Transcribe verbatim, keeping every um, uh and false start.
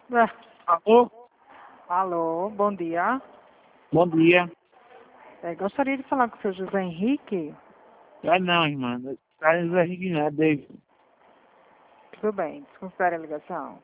Ah, Alô? alô, bom dia. Bom dia. É, gostaria de falar com o seu José Henrique. Ah, não, irmã. Tá desarrignado, David. Tudo bem, desconsidere a ligação.